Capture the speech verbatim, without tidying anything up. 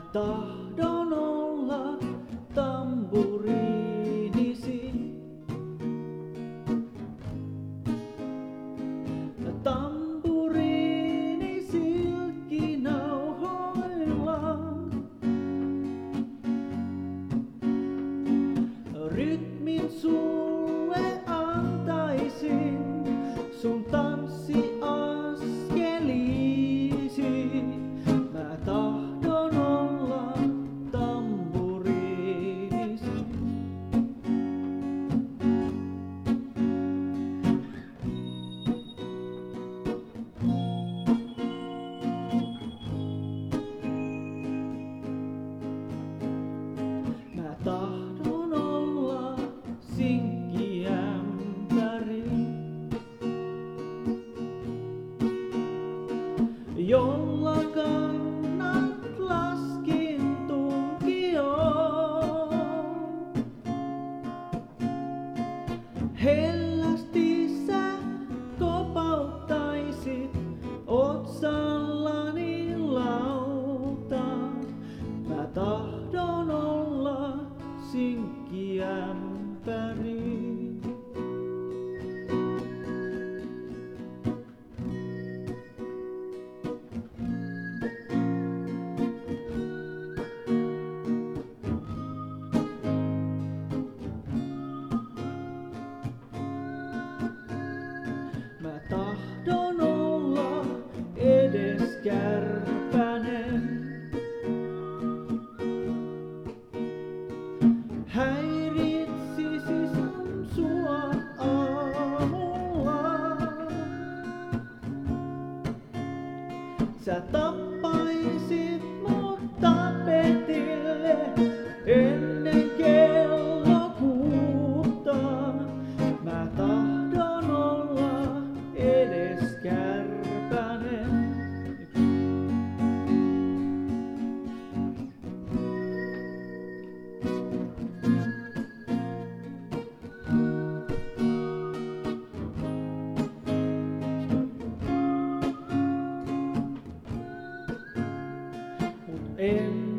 tahdon olla tamburiinisi. Tamburiini silkkinauhoilla. Rytmin sulle antaisin sun tanssiaskeliisi. Mä tahdon olla tamburiinisi. Mä tahdon olla sinkkiämpäri, jolla kannat laskin tunkioon. Hellästi sä kopauttaisit otsallani lautaan. Mä tahdon olla sinkkiämpäri. Mä tahdon olla edes kärpänen. Häiritsisisin sua aamulla. Sä tappaisit mut tapetille ennen kello kuutta. Mä tahdon olla edes kärpänen. Mut en